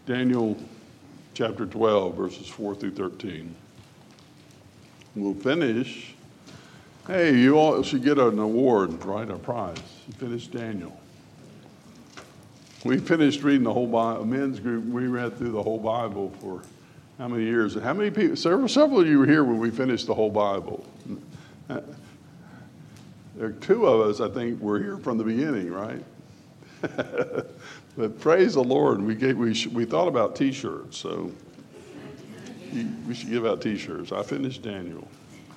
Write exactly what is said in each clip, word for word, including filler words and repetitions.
Daniel chapter twelve, verses four through thirteen. We'll finish. Hey, you all should get an award, right? A prize. You finished Daniel. We finished reading the whole Bible. A men's group, we read through the whole Bible for how many years? How many people? Several, several of you were here when we finished the whole Bible. There are two of us, I think, were here from the beginning, right? But praise the Lord, we gave we sh- we thought about T-shirts, so we should give out T-shirts. I finished Daniel.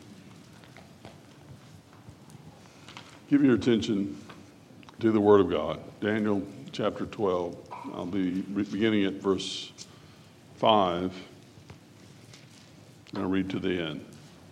Give your attention to the Word of God. Daniel chapter twelve. I'll be beginning at verse five, and I'll read to the end.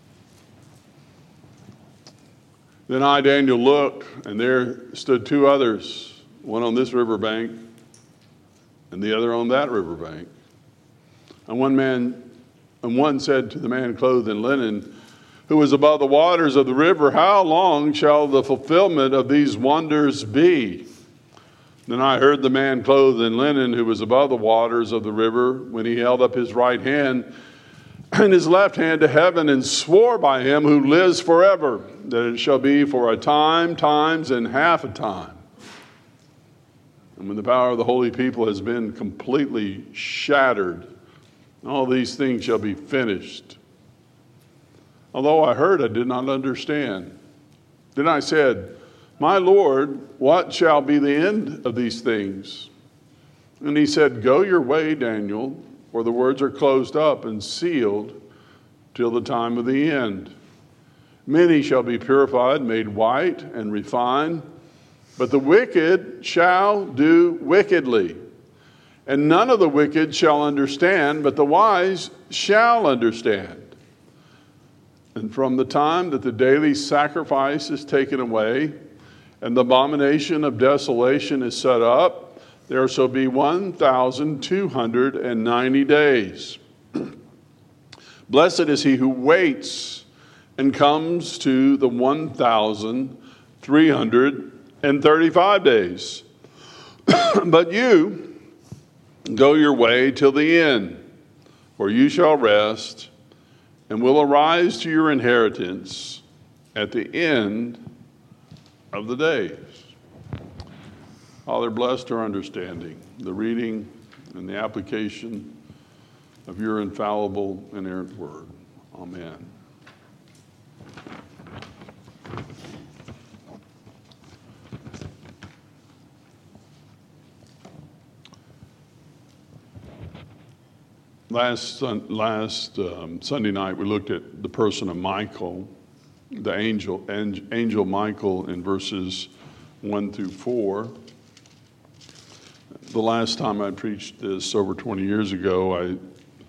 Then I, Daniel, looked, and there stood two others, one on this riverbank and the other on that riverbank. And one man, and one said to the man clothed in linen, who was above the waters of the river, how long shall the fulfillment of these wonders be? Then I heard the man clothed in linen, who was above the waters of the river, when he held up his right hand and his left hand to heaven, and swore by him who lives forever, that it shall be for a time, times, and half a time. And when the power of the holy people has been completely shattered, all these things shall be finished. Although I heard, I did not understand. Then I said, my Lord, what shall be the end of these things? And he said, go your way, Daniel, for the words are closed up and sealed till the time of the end. Many shall be purified, made white, and refined, but the wicked shall do wickedly. And none of the wicked shall understand, but the wise shall understand. And from the time that the daily sacrifice is taken away, and the abomination of desolation is set up, there shall be one thousand two hundred ninety days. Blessed is he who waits and comes to the one thousand three hundred thirty-five days. But you go your way till the end, for you shall rest and will arise to your inheritance at the end of the days. Father, bless our understanding, the reading and the application of your infallible, inerrant word. Amen. Last last um, Sunday night, we looked at the person of Michael, the angel, angel Michael, in verses one through four. The last time I preached this over twenty years ago, I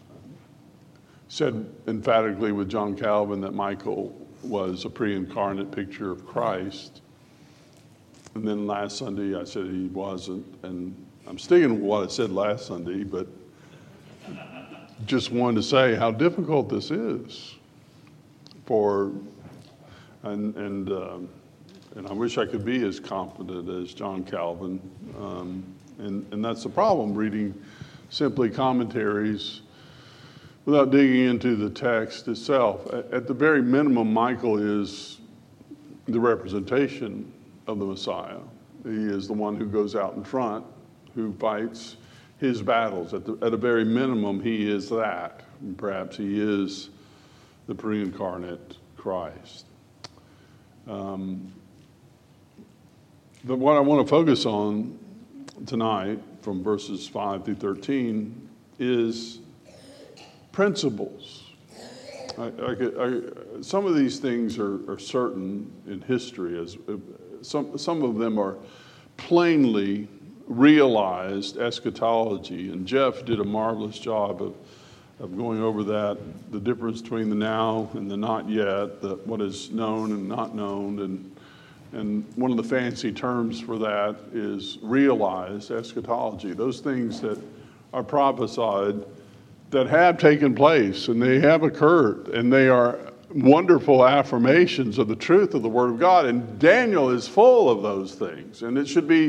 said emphatically with John Calvin that Michael was a pre-incarnate picture of Christ. And then last Sunday, I said he wasn't. And I'm sticking with what I said last Sunday, but just wanted to say how difficult this is for, and and um, and I wish I could be as confident as John Calvin, um, and and that's the problem, reading simply commentaries without digging into the text itself. At, at the very minimum, Michael is the representation of the Messiah. He is the one who goes out in front, who fights his battles. At, the, at a very minimum, he is that. And perhaps he is the pre-incarnate Christ. Um, but what I want to focus on tonight, from verses five through thirteen, is principles. I, I, I, some of these things are, are certain in history. As some some of them are plainly realized eschatology, and Jeff did a marvelous job of, of going over that, the difference between the now and the not yet, the, what is known and not known, and and one of the fancy terms for that is realized eschatology, those things that are prophesied that have taken place and they have occurred, and they are wonderful affirmations of the truth of the Word of God, and Daniel is full of those things, and it should be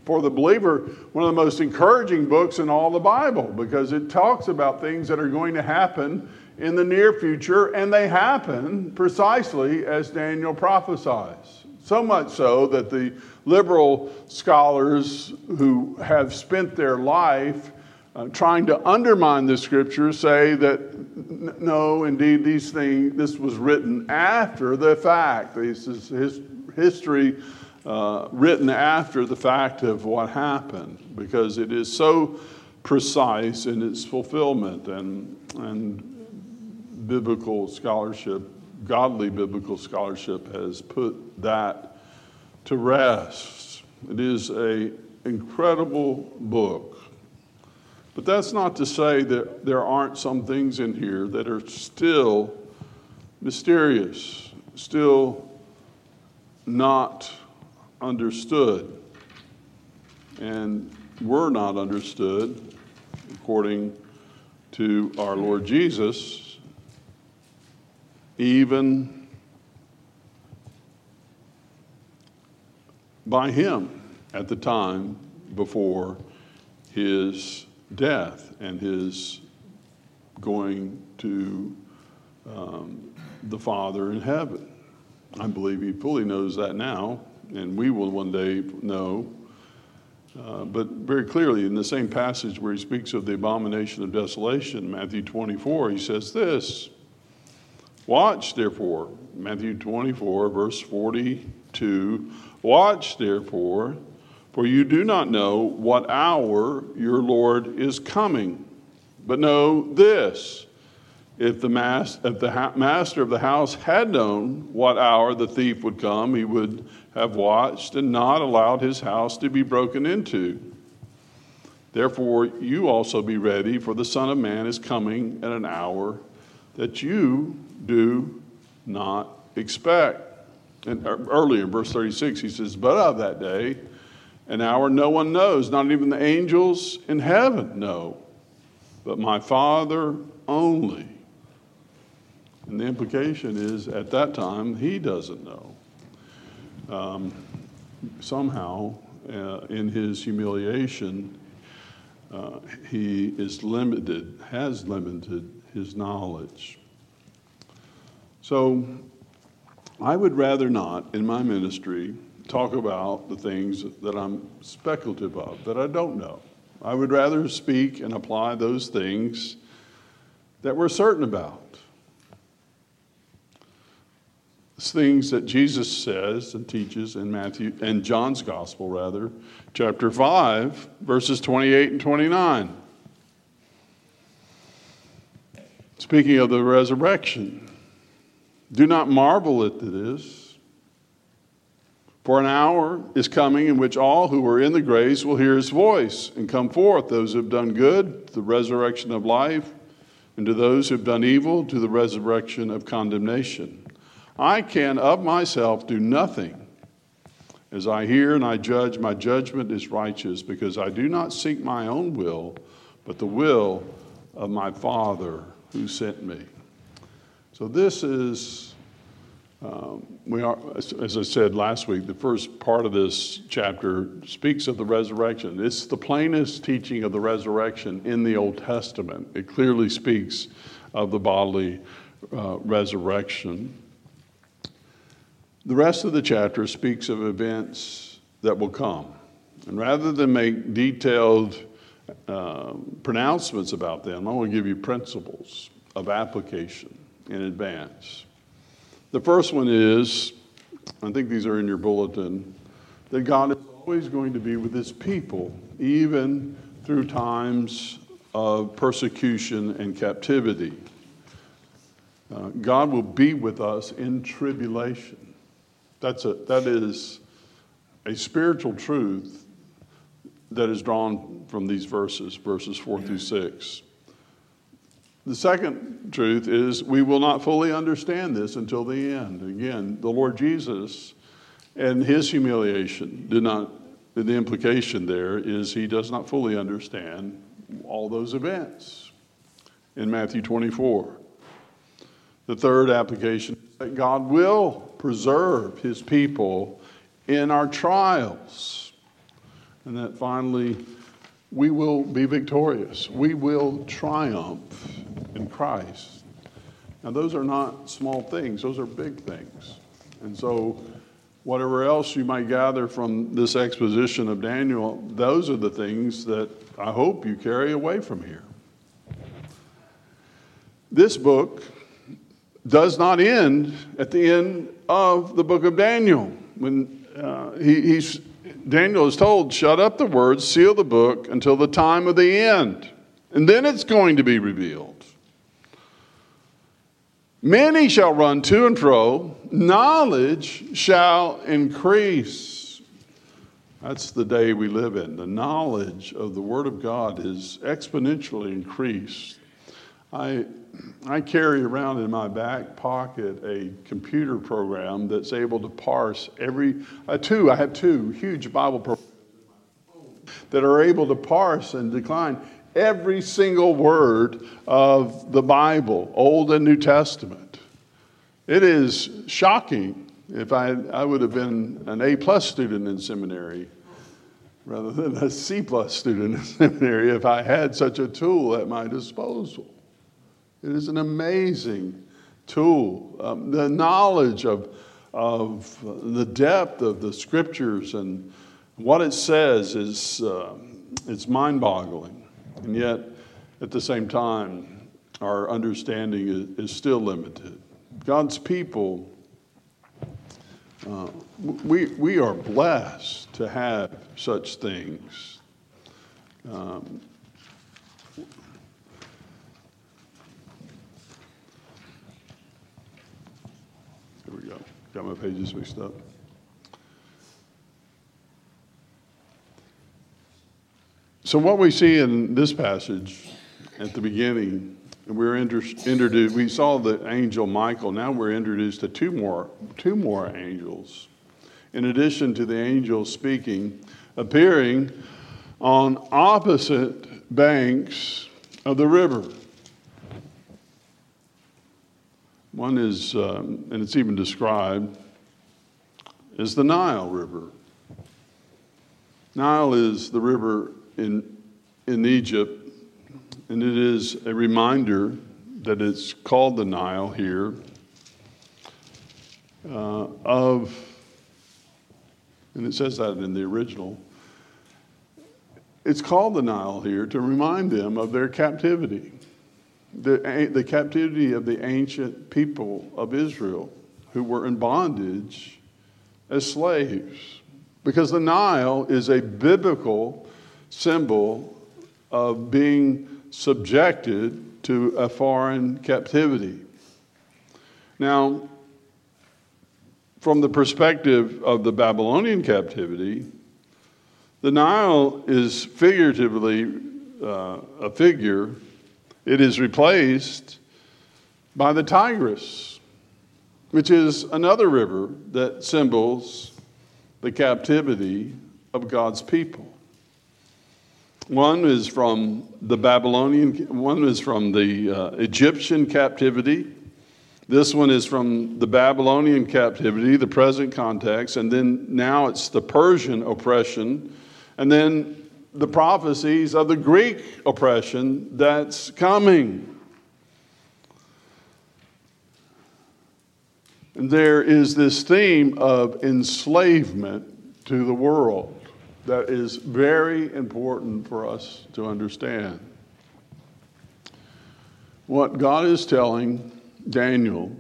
for the believer, one of the most encouraging books in all the Bible, because it talks about things that are going to happen in the near future, and they happen precisely as Daniel prophesies. So much so that the liberal scholars who have spent their life uh, trying to undermine the scriptures say that n- no, indeed, these things, this was written after the fact. This is his, history uh, written after the fact of what happened, because it is so precise in its fulfillment, and and biblical scholarship, godly biblical scholarship, has put that to rest. It is an incredible book. But that's not to say that there aren't some things in here that are still mysterious, still not understood, and were not understood according to our Lord Jesus, even by him at the time before his death and his going to um, the Father in heaven. I believe he fully knows that now, and we will one day know. Uh, but very clearly, in the same passage where he speaks of the abomination of desolation, Matthew twenty-four, he says this: "Watch, therefore," Matthew twenty-four, verse forty-two, "Watch, therefore, for you do not know what hour your Lord is coming. But know this, if the, mas- if the ha- master of the house had known what hour the thief would come, he would have watched and not allowed his house to be broken into. Therefore, you also be ready, for the Son of Man is coming at an hour that you do not expect." And earlier in verse thirty-six, he says, "But of that day, an hour no one knows, not even the angels in heaven know, but my Father only." And the implication is, at that time, he doesn't know. Um, somehow, uh, in his humiliation, uh, he is limited, has limited his knowledge. So, I would rather not, in my ministry, talk about the things that I'm speculative of, that I don't know. I would rather speak and apply those things that we're certain about. Things that Jesus says and teaches in Matthew and John's Gospel, rather, chapter five, verses twenty-eight and twenty-nine. Speaking of the resurrection, "Do not marvel at this, for an hour is coming in which all who are in the graves will hear his voice and come forth, those who have done good, to the resurrection of life, and to those who have done evil, to the resurrection of condemnation. I can of myself do nothing. As I hear and I judge, my judgment is righteous, because I do not seek my own will, but the will of my Father who sent me." So this is, um, we are, as I said last week, the first part of this chapter speaks of the resurrection. It's the plainest teaching of the resurrection in the Old Testament. It clearly speaks of the bodily uh, resurrection. The rest of the chapter speaks of events that will come. And rather than make detailed uh, pronouncements about them, I want to give you principles of application in advance. The first one is, I think these are in your bulletin, that God is always going to be with his people, even through times of persecution and captivity. Uh, God will be with us in tribulation. That's a, that is a spiritual truth that is drawn from these verses, verses four through six. The second truth is we will not fully understand this until the end. Again, the Lord Jesus and his humiliation did not, the implication there is he does not fully understand all those events in Matthew twenty-four. The third application is that God will preserve his people in our trials. and that finally we will be victorious. We will triumph in Christ. Now, those are not small things. Those are big things. And so whatever else you might gather from this exposition of Daniel, those are the things that I hope you carry away from here. This book does not end at the end of the book of Daniel. When uh, he, he's, Daniel is told, shut up the words, seal the book until the time of the end. And then it's going to be revealed. Many shall run to and fro, knowledge shall increase. That's the day we live in. The knowledge of the Word of God is exponentially increased. I, I carry around in my back pocket a computer program that's able to parse every, uh, two, I have two huge Bible programs that are able to parse and decline every single word of the Bible, Old and New Testament. It is shocking. If I, I would have been an A-plus student in seminary rather than a C-plus student in seminary if I had such a tool at my disposal. It is an amazing tool. Um, the knowledge of, of the depth of the Scriptures and what it says is uh, it's mind-boggling. And yet, at the same time, our understanding is, is still limited. God's people, uh, we, we are blessed to have such things. Um, here we go. Got my pages mixed up. So what we see in this passage at the beginning, we're introduced, we saw the angel Michael. Now we're introduced to two more, two more angels. In addition to the angel speaking, appearing on opposite banks of the river. One is, um, and it's even described, is the Nile River. Nile is the river in in Egypt, and it is a reminder that it's called the Nile here uh, of, and it says that in the original, it's called the Nile here to remind them of their captivity, the, the captivity of the ancient people of Israel who were in bondage as slaves, because the Nile is a biblical symbol of being subjected to a foreign captivity. Now, from the perspective of the Babylonian captivity, the Nile is figuratively uh, a figure. It is replaced by the Tigris, which is another river that symbols the captivity of God's people. One is from the Babylonian, one is from the uh, Egyptian captivity. This one is from the Babylonian captivity, the present context, and then now it's the Persian oppression, and then the prophecies of the Greek oppression that's coming. And there is this theme of enslavement to the world that is very important for us to understand. What God is telling Daniel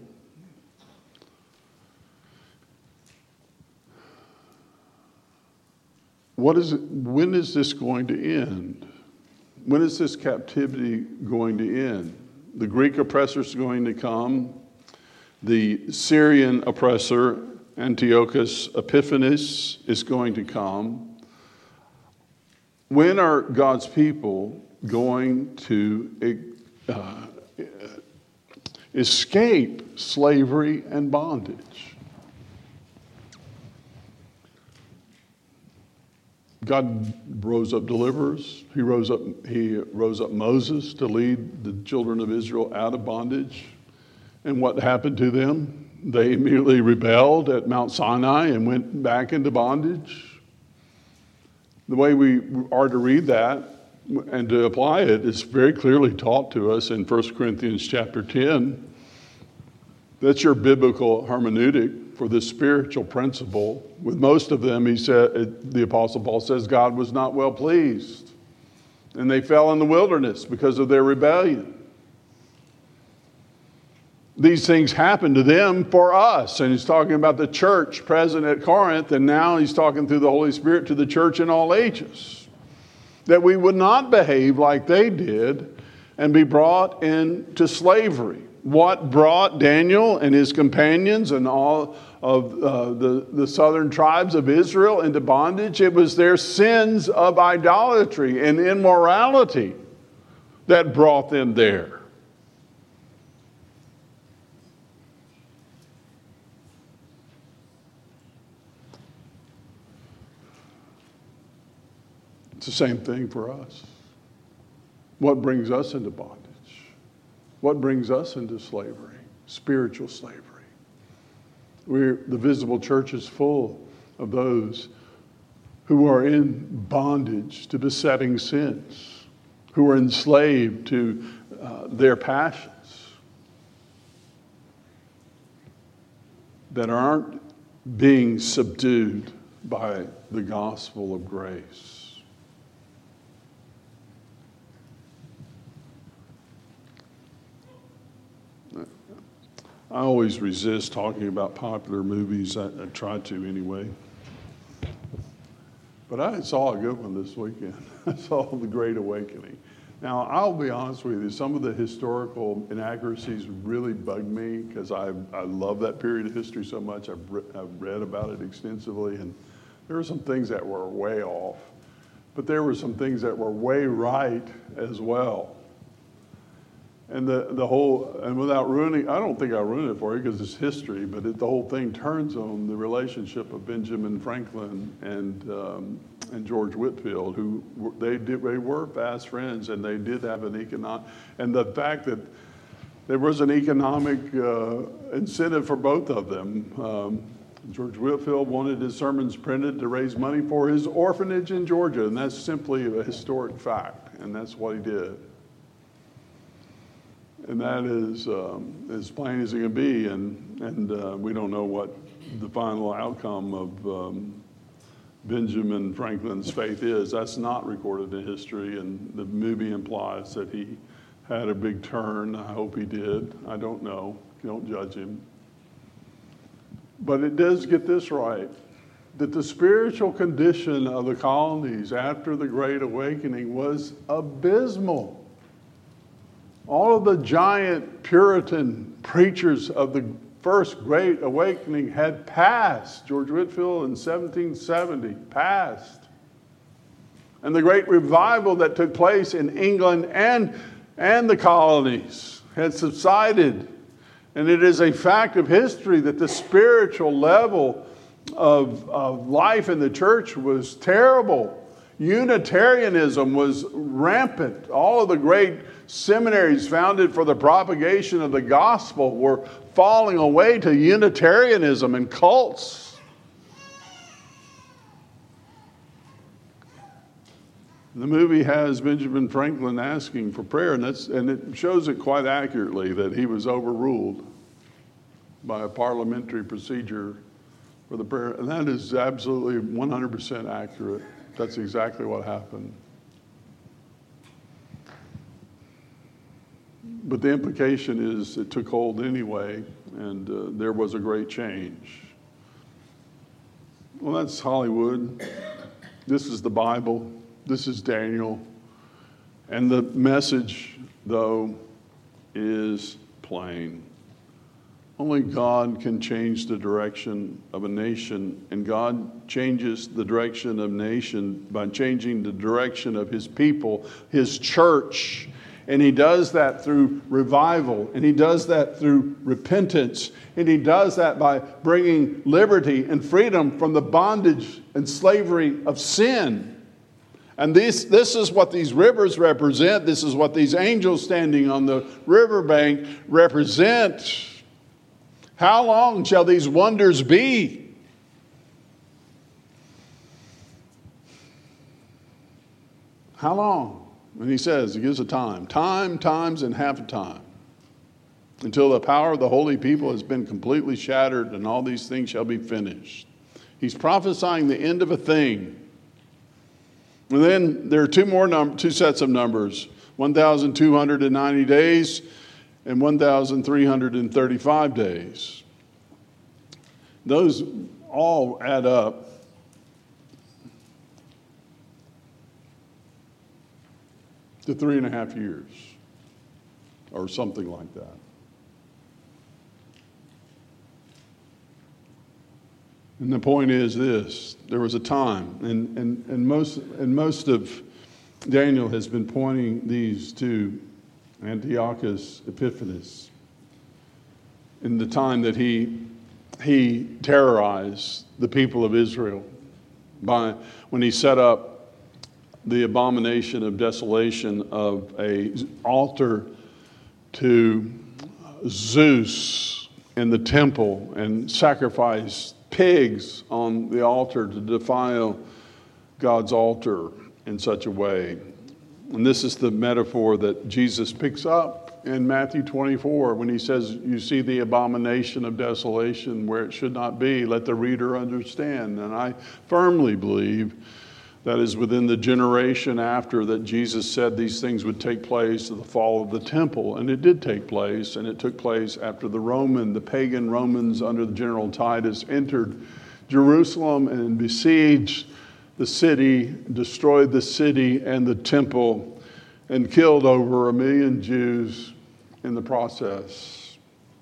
what is it, when is this going to end? When is this captivity going to end? The Greek oppressor is going to come. The Syrian oppressor, Antiochus Epiphanes, is going to come. When are God's people going to uh, escape slavery and bondage? God rose up deliverers. He rose up, he rose up Moses to lead the children of Israel out of bondage. And what happened to them? They immediately rebelled at Mount Sinai and went back into bondage. the way we are to read that and to apply it is very clearly taught to us in First Corinthians chapter ten. That's your biblical hermeneutic for this spiritual principle. With most of them, he said, the Apostle Paul says, God was not well pleased. And they fell in the wilderness because of their rebellion. These things happened to them for us. And he's talking about the church present at Corinth. And now he's talking through the Holy Spirit to the church in all ages. That we would not behave like they did and be brought into slavery. What brought Daniel and his companions and all of uh, the, the southern tribes of Israel into bondage? It was their sins of idolatry and immorality that brought them there. It's the same thing for us. What brings us into bondage? What brings us into slavery? Spiritual slavery. We're, the visible church is full of those who are in bondage to besetting sins, who are enslaved to uh, their passions, that aren't being subdued by the gospel of grace. I always resist talking about popular movies. I, I try to anyway. But I saw a good one this weekend. I saw The Great Awakening. Now, I'll be honest with you, some of the historical inaccuracies really bug me because I I love that period of history so much. I've, re- I've read about it extensively, and there were some things that were way off. But there were some things that were way right as well. And the, the whole, and without ruining, I don't think I'll ruin it for you because it's history, but it, the whole thing turns on the relationship of Benjamin Franklin and um, and George Whitefield, who were, they did they were fast friends, and they did have an economic, and the fact that there was an economic uh, incentive for both of them. Um, George Whitefield wanted his sermons printed to raise money for his orphanage in Georgia, and that's simply a historic fact, and that's what he did. And that is um, as plain as it can be, and and uh, we don't know what the final outcome of um, Benjamin Franklin's faith is. That's not recorded in history, and the movie implies that he had a big turn. I hope he did. I don't know. Don't judge him. But it does get this right, that the spiritual condition of the colonies after the Great Awakening was abysmal. All of the giant Puritan preachers of the first Great Awakening had passed. George Whitefield in seventeen seventy passed. And the great revival that took place in England and, and the colonies had subsided. And it is a fact of history that the spiritual level of, of life in the church was terrible. Unitarianism was rampant. All of the great seminaries founded for the propagation of the gospel were falling away to Unitarianism and cults. The movie has Benjamin Franklin asking for prayer, and, that's, and it shows it quite accurately that he was overruled by a parliamentary procedure for the prayer. And that is absolutely one hundred percent accurate. That's exactly what happened. But the implication is it took hold anyway, and uh, there was a great change. Well, that's Hollywood. This is the Bible. This is Daniel. And the message, though, is plain. Only God can change the direction of a nation, and God changes the direction of a nation by changing the direction of his people, his church. And he does that through revival, and he does that through repentance, and he does that by bringing liberty and freedom from the bondage and slavery of sin. And this, this is what these rivers represent. This is what these angels standing on the riverbank represent. How long shall these wonders be? How long? And he says, he gives a time. Time, times, and half a time. Until the power of the holy people has been completely shattered and all these things shall be finished. He's prophesying the end of a thing. And then there are two more num- two sets of numbers, one thousand two hundred ninety days and one thousand three hundred thirty-five days. Those all add up to three and a half years or something like that. And the point is this, there was a time, and, and, and, most, and most of Daniel has been pointing these to Antiochus Epiphanes in the time that he, he terrorized the people of Israel by when he set up the abomination of desolation of an altar to Zeus in the temple and sacrificed pigs on the altar to defile God's altar in such a way. And this is the metaphor that Jesus picks up in Matthew twenty-four when he says, you see the abomination of desolation where it should not be. Let the reader understand. And I firmly believe that is within the generation after that Jesus said these things would take place of the fall of the temple. And it did take place, and it took place after the Roman, the pagan Romans under the General Titus entered Jerusalem and besieged the city, destroyed the city and the temple, and killed over a million Jews in the process.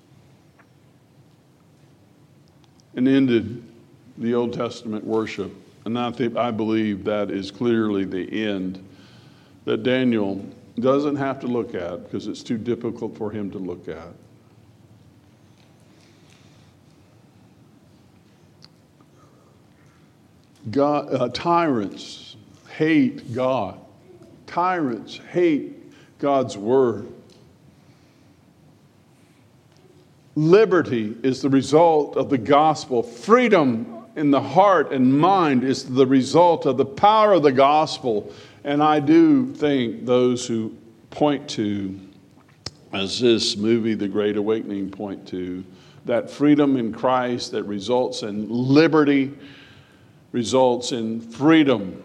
And ended the Old Testament worship. And I think, I believe that is clearly the end that Daniel doesn't have to look at because it's too difficult for him to look at. God, uh, tyrants hate God. Tyrants hate God's word. Liberty is the result of the gospel. Freedom in the heart and mind is the result of the power of the gospel. And I do think those who point to, as this movie, The Great Awakening, point to, that freedom in Christ that results in liberty, results in freedom,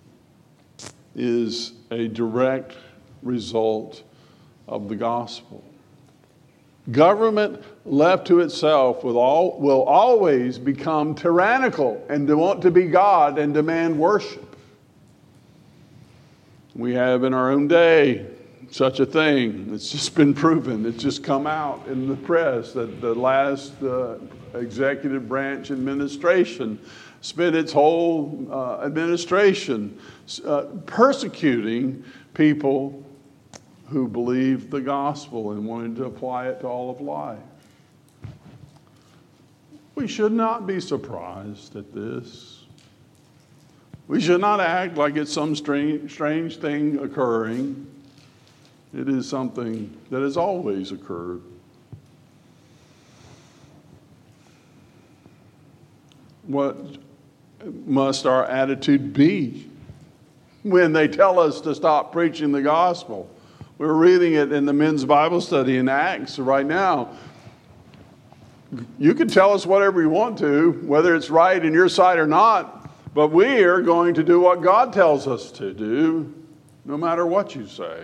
is a direct result of the gospel. Government left to itself will, all, will always become tyrannical and to want to be God and demand worship. We have in our own day such a thing. It's just been proven. It's just come out in the press that the last uh, executive branch administration spent its whole uh, administration uh, persecuting people who believed the gospel and wanted to apply it to all of life. We should not be surprised at this. We should not act like it's some strange, strange thing occurring. It is something that has always occurred. What must our attitude be when they tell us to stop preaching the gospel? We're reading it in the men's Bible study in Acts right now. You can tell us whatever you want to, whether it's right in your sight or not, but we are going to do what God tells us to do, no matter what you say.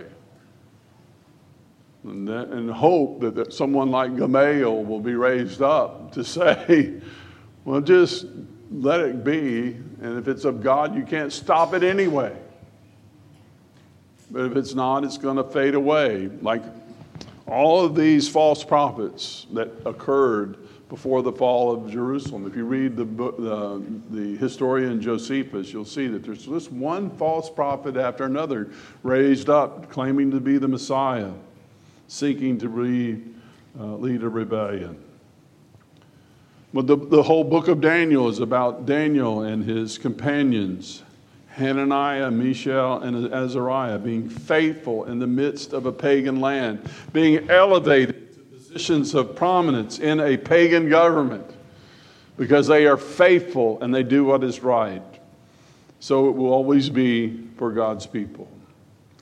And, that, and hope that, that someone like Gamaliel will be raised up to say, well, just let it be, and if it's of God, you can't stop it anyway. But if it's not, it's going to fade away. Like all of these false prophets that occurred before the fall of Jerusalem. If you read the, the, the historian Josephus, you'll see that there's just one false prophet after another raised up, claiming to be the Messiah, seeking to re, uh, lead a rebellion. But the, the whole book of Daniel is about Daniel and his companions, Hananiah, Mishael, and Azariah, being faithful in the midst of a pagan land, being elevated to positions of prominence in a pagan government because they are faithful and they do what is right. So it will always be for God's people.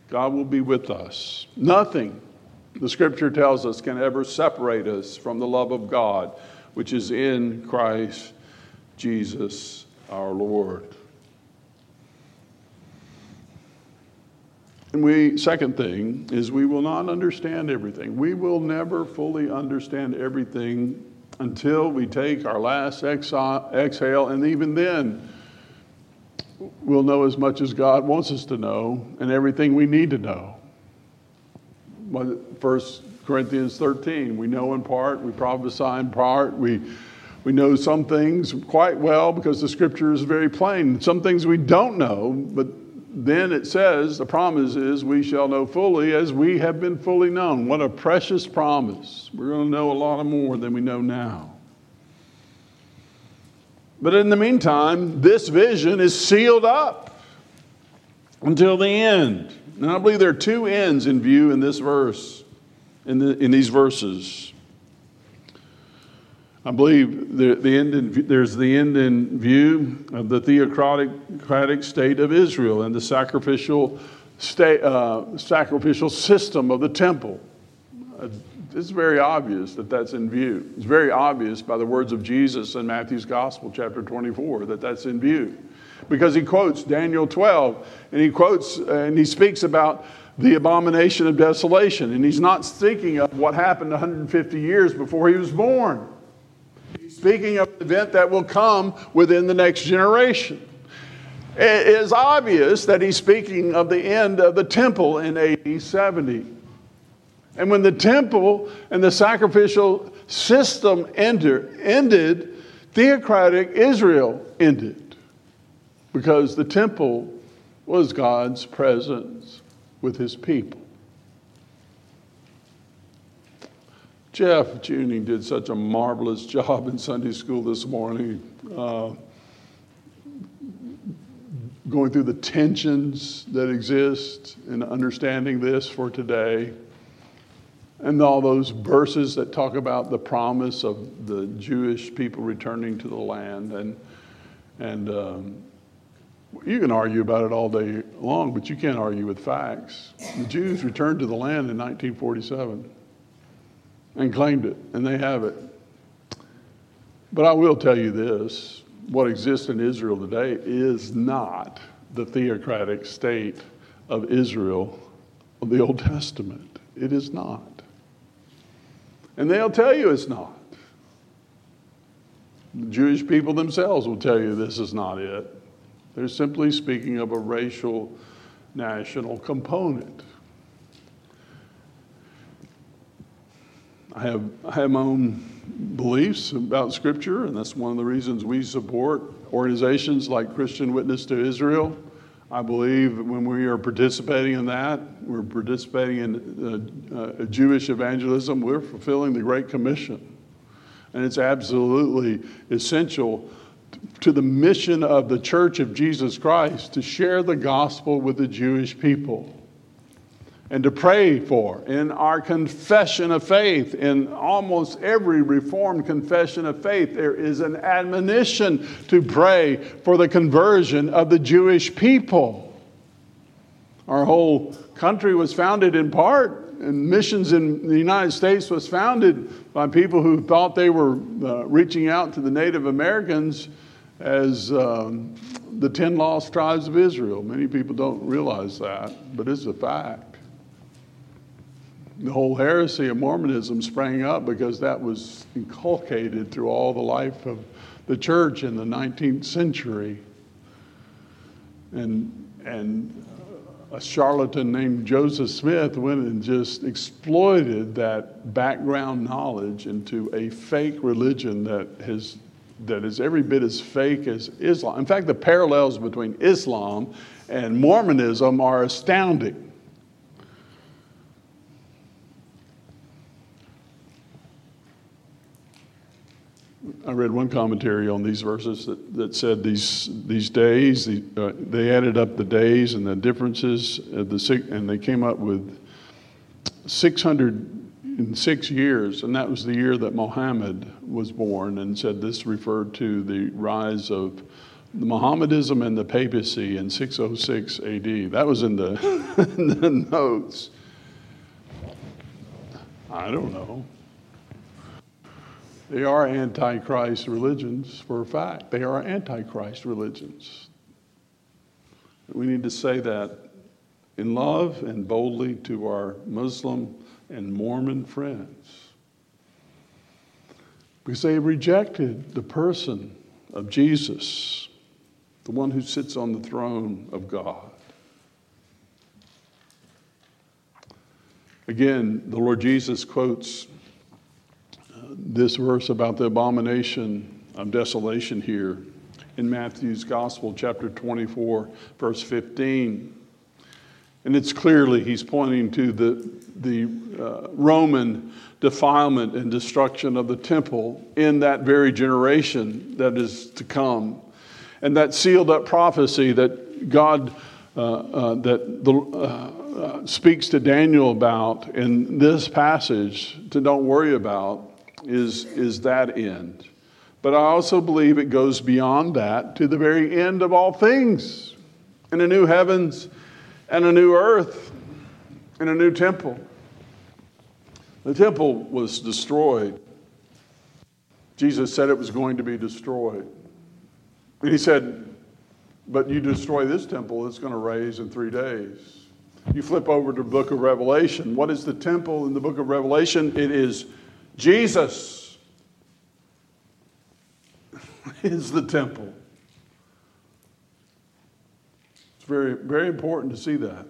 God will be with us. Nothing, the scripture tells us, can ever separate us from the love of God, which is in Christ Jesus our Lord. And we, second thing, is we will not understand everything. We will never fully understand everything until we take our last exhale, and even then, we'll know as much as God wants us to know and everything we need to know. First Corinthians thirteen, we know in part, we prophesy in part, we we know some things quite well because the scripture is very plain. Some things we don't know, but then it says, the promise is we shall know fully as we have been fully known. What a precious promise. We're going to know a lot more than we know now. But in the meantime, this vision is sealed up until the end. And I believe there are two ends in view in this verse, in, the, in these verses. I believe the, the end in, there's the end in view of the theocratic state of Israel and the sacrificial state, uh, sacrificial system of the temple. Uh, it's very obvious that that's in view. It's very obvious by the words of Jesus in Matthew's Gospel, chapter twenty-four, that that's in view. Because he quotes Daniel twelve, and he quotes and he speaks about the abomination of desolation. And he's not speaking of what happened one hundred fifty years before he was born. He's speaking of an event that will come within the next generation. It is obvious that he's speaking of the end of the temple in A D seventy. And when the temple and the sacrificial system enter, ended, theocratic Israel ended. Because the temple was God's presence with his people. Jeff Juning did such a marvelous job in Sunday school this morning, uh, going through the tensions that exist in understanding this for today, and all those verses that talk about the promise of the Jewish people returning to the land. And, and um, you can argue about it all day long, but you can't argue with facts. The Jews returned to the land in nineteen forty-seven. And claimed it, and they have it. But I will tell you this, what exists in Israel today is not the theocratic state of Israel of the Old Testament. It is not. And they'll tell you it's not. The Jewish people themselves will tell you this is not it. They're simply speaking of a racial national component. I have, I have my own beliefs about Scripture, and that's one of the reasons we support organizations like Christian Witness to Israel. I believe when we are participating in that, we're participating in uh, uh, Jewish evangelism, we're fulfilling the Great Commission. And it's absolutely essential to the mission of the Church of Jesus Christ to share the gospel with the Jewish people. And to pray for. In our confession of faith, in almost every Reformed confession of faith, there is an admonition to pray for the conversion of the Jewish people. Our whole country was founded in part, and missions in the United States was founded by people who thought they were uh, reaching out to the Native Americans as um, the ten lost tribes of Israel. Many people don't realize that, but it's a fact. The whole heresy of Mormonism sprang up because that was inculcated through all the life of the church in the nineteenth century. And, and a charlatan named Joseph Smith went and just exploited that background knowledge into a fake religion that has that is every bit as fake as Islam. In fact, the parallels between Islam and Mormonism are astounding. I read one commentary on these verses that, that said these these days, the, uh, they added up the days and the differences, of the and they came up with six hundred six years, and that was the year that Muhammad was born, and said this referred to the rise of the Mohammedanism and the papacy in six oh six A D. That was in the, in the notes. I don't know. They are antichrist religions for a fact. They are antichrist religions. We need to say that in love and boldly to our Muslim and Mormon friends. Because they rejected the person of Jesus, the one who sits on the throne of God. Again, the Lord Jesus quotes this verse about the abomination of desolation here in Matthew's Gospel, chapter twenty-four, verse fifteen. And it's clearly, he's pointing to the, the uh, Roman defilement and destruction of the temple in that very generation that is to come. And that sealed up prophecy that God, uh, uh, that the, uh, uh, speaks to Daniel about in this passage to don't worry about is, is that end. But I also believe it goes beyond that to the very end of all things, in a new heavens and a new earth, and a new temple. The temple was destroyed. Jesus said it was going to be destroyed. And he said, but you destroy this temple, it's going to raise in three days. You flip over to the book of Revelation. What is the temple in the book of Revelation? It is Jesus is the temple. Very, very important to see that.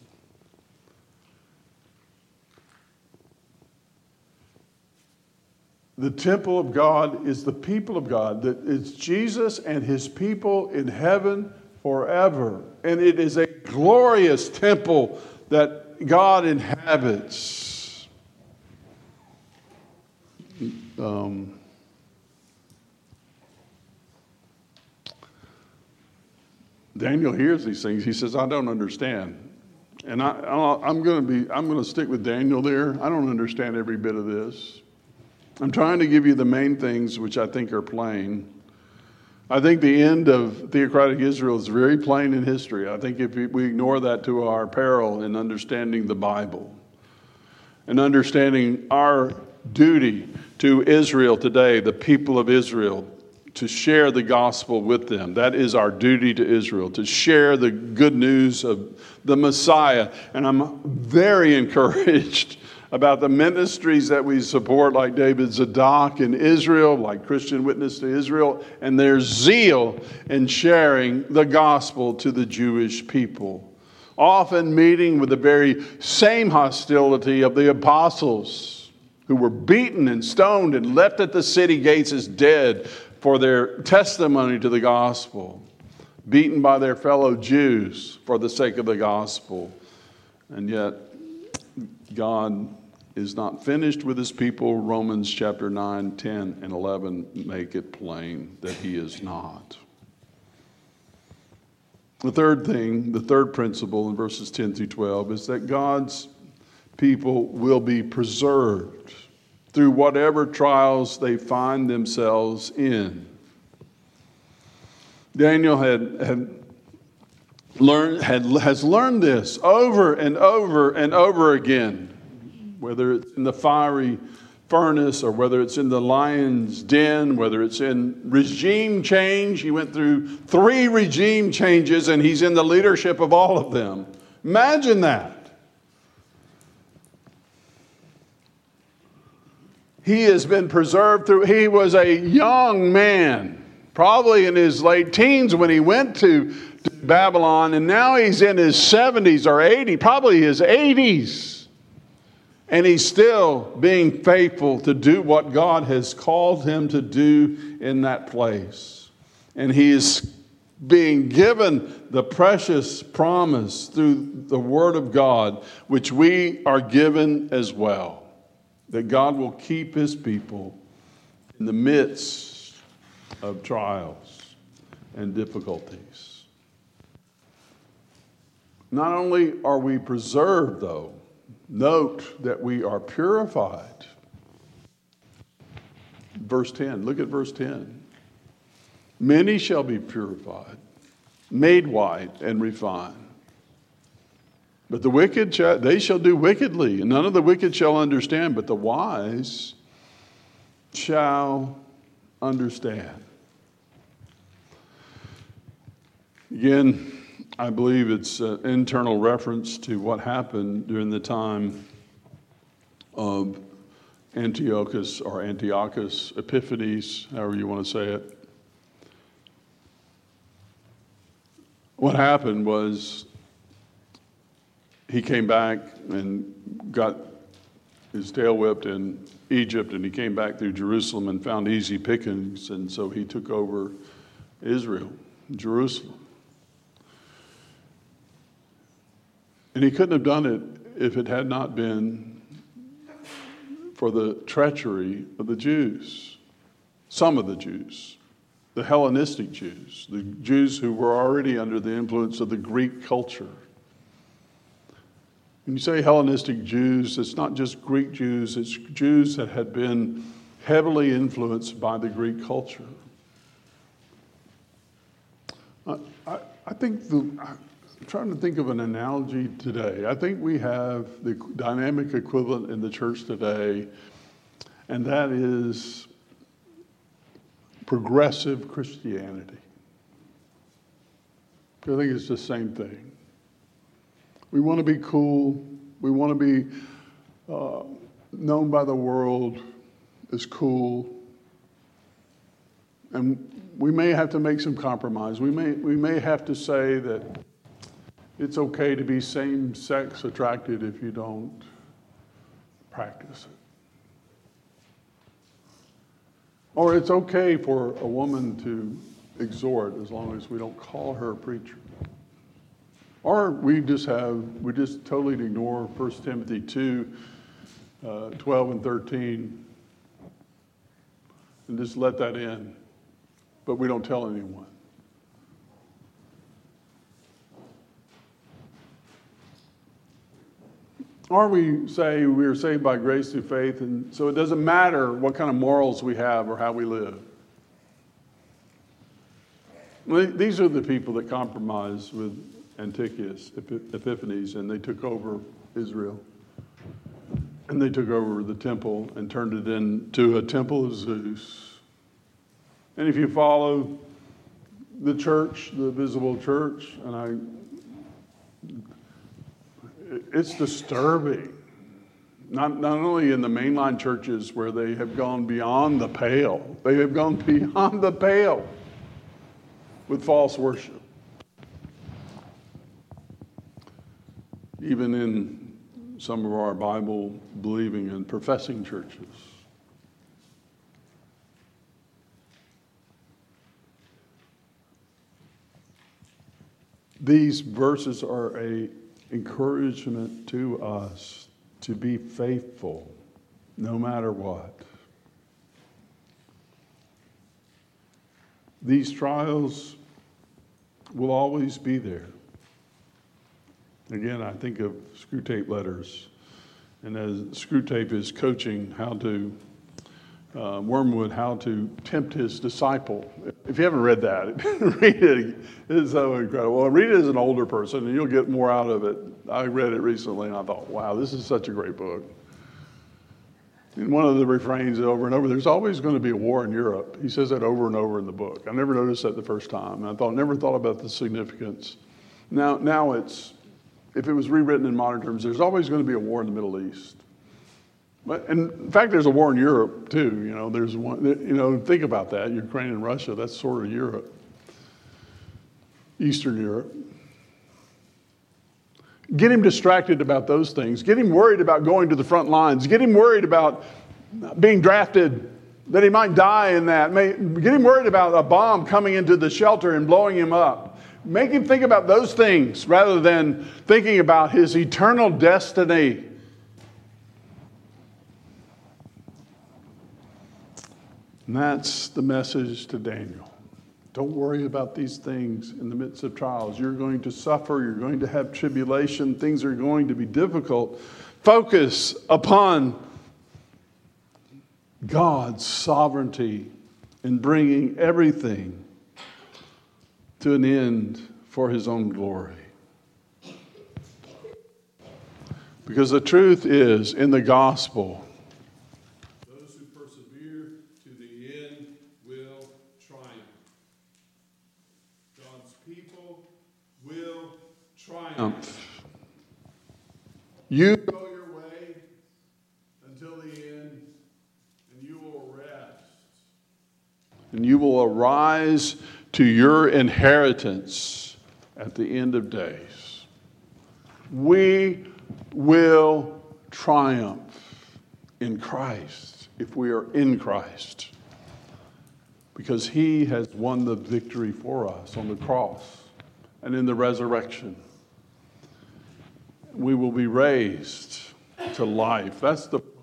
The temple of God is the people of God. That it's Jesus and his people in heaven forever. And it is a glorious temple that God inhabits. Um, Daniel hears these things. He says, I don't understand. And I, I'm going to be, I'm going to stick with Daniel there. I don't understand every bit of this. I'm trying to give you the main things which I think are plain. I think the end of theocratic Israel is very plain in history. I think if we ignore that to our peril in understanding the Bible and understanding our duty to Israel today, the people of Israel, to share the gospel with them. That is our duty to Israel, to share the good news of the Messiah. And I'm very encouraged about the ministries that we support, like David Zadok in Israel, like Christian Witness to Israel, and their zeal in sharing the gospel to the Jewish people. Often meeting with the very same hostility of the apostles, who were beaten and stoned and left at the city gates as dead for their testimony to the gospel, beaten by their fellow Jews for the sake of the gospel. And yet, God is not finished with his people. Romans chapter nine, ten, and eleven make it plain that he is not. The third thing, the third principle in verses ten through twelve is that God's people will be preserved through whatever trials they find themselves in. Daniel had, had learned, had, has learned this over and over and over again, whether it's in the fiery furnace or whether it's in the lion's den, whether it's in regime change. He went through three regime changes and he's in the leadership of all of them. Imagine that. He has been preserved through, he was a young man, probably in his late teens when he went to, to Babylon, and now he's in his seventies or eighties, probably his eighties. And he's still being faithful to do what God has called him to do in that place. And he is being given the precious promise through the Word of God, which we are given as well. That God will keep his people in the midst of trials and difficulties. Not only are we preserved, though, note that we are purified. Verse ten, look at verse ten. Many shall be purified, made white, and refined. But the wicked, shall, they shall do wickedly, and none of the wicked shall understand, but the wise shall understand. Again, I believe it's an internal reference to what happened during the time of Antiochus or Antiochus Epiphanes, however you want to say it. What happened was he came back and got his tail whipped in Egypt, and he came back through Jerusalem and found easy pickings, and so he took over Israel, Jerusalem. And he couldn't have done it if it had not been for the treachery of the Jews, some of the Jews, the Hellenistic Jews, the Jews who were already under the influence of the Greek culture. When you say Hellenistic Jews, it's not just Greek Jews, it's Jews that had been heavily influenced by the Greek culture. I, I, I think the... I, I'm trying to think of an analogy today. I think we have the dynamic equivalent in the church today, and that is progressive Christianity. I think it's the same thing. We want to be cool. We want to be uh, known by the world as cool. And we may have to make some compromise. We may, we may have to say that it's okay to be same-sex attracted if you don't practice it. Or it's okay for a woman to exhort as long as we don't call her a preacher. Or we just have, we just totally ignore First Timothy two, uh, twelve and thirteen, and just let that in, but we don't tell anyone. Or we say we are saved by grace through faith, and so it doesn't matter what kind of morals we have or how we live. These are the people that compromised with Antiochus Epiphanes, and they took over Israel. And they took over the temple and turned it into a temple of Zeus. And if you follow the church, the visible church, and I it's disturbing. Not, not only in the mainline churches where they have gone beyond the pale, they have gone beyond the pale with false worship. Even in some of our Bible-believing and professing churches. These verses are a encouragement to us to be faithful no matter what. These trials will always be there. Again, I think of Screwtape Letters, and as Screwtape is coaching how to Uh, Wormwood, how to tempt his disciple. If you haven't read that, read it. It's so incredible. Well, read it as an older person, and you'll get more out of it. I read it recently, and I thought, wow, this is such a great book. And one of the refrains over and over, there's always going to be a war in Europe. He says that over and over in the book. I never noticed that the first time. And I thought, never thought about the significance. Now, now it's, if it was rewritten in modern terms, there's always going to be a war in the Middle East. But in fact, there's a war in Europe too. You know, there's one. You know, think about that. Ukraine and Russia. That's sort of Europe, Eastern Europe. Get him distracted about those things. Get him worried about going to the front lines. Get him worried about being drafted, that he might die in that. Get him worried about a bomb coming into the shelter and blowing him up. Make him think about those things rather than thinking about his eternal destiny. And that's the message to Daniel. Don't worry about these things in the midst of trials. You're going to suffer. You're going to have tribulation. Things are going to be difficult. Focus upon God's sovereignty in bringing everything to an end for his own glory. Because the truth is, in the gospel, those who persevere to the end will triumph. God's people will triumph. You go your way until the end, and you will rest. And you will arise to your inheritance at the end of days. We will triumph in Christ if we are in Christ, because he has won the victory for us on the cross and in the resurrection. We will be raised to life. That's the